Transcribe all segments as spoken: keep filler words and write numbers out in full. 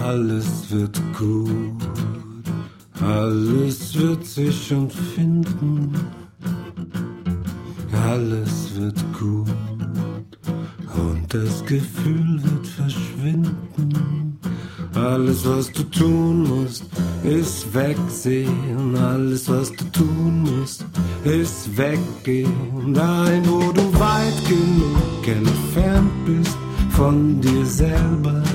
Alles wird gut, alles wird sich schon finden. Alles wird gut und das Gefühl wird verschwinden. Alles, was du tun musst, ist wegsehen. Alles, was du tun musst, ist weggehen. Dahin, wo du weit genug entfernt bist von dir selber.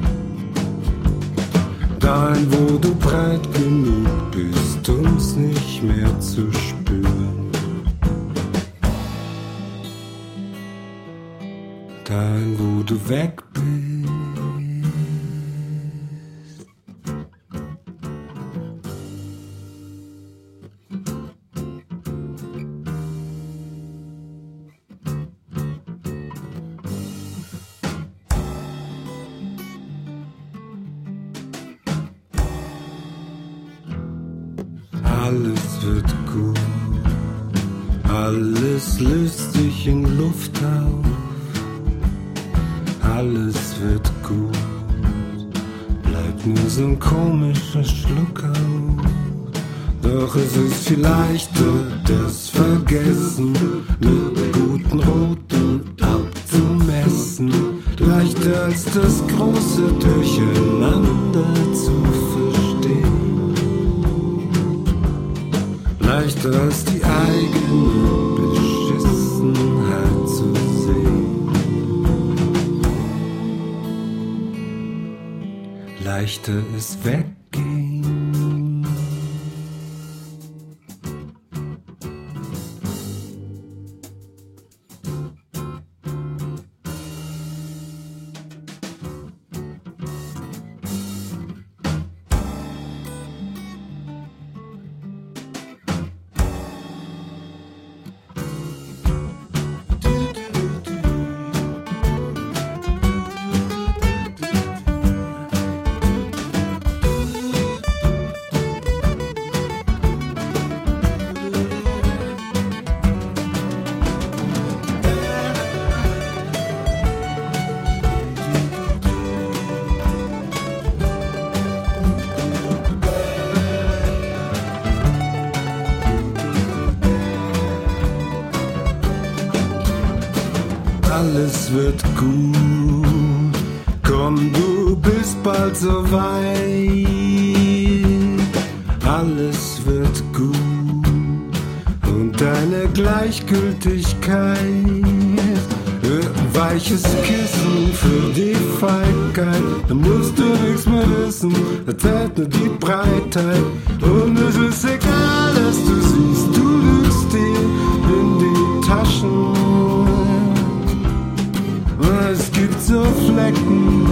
Dahin, wo du breit genug bist, um's nicht mehr zu spüren. Dahin, wo du weg bist. Alles wird gut, alles löst sich in Luft auf. Alles wird gut, bleibt nur so ein komischer Schluck auf. Doch es ist viel leichter, das Vergessen mit guten Routen abzumessen. Leichter als das große Durcheinander zu verstehen. Leichter als die eigene Beschissenheit zu sehen. Leichter ist weggehen. Alles wird gut, komm, du bist bald so weit. Alles wird gut und deine Gleichgültigkeit wird ein weiches Kissen für die Feigheit. Da musst du nichts mehr wissen, erzählt nur die Breitheit. Und es ist egal, dass du siehst, du lügst dir in die Taschen. Es gibt so Flecken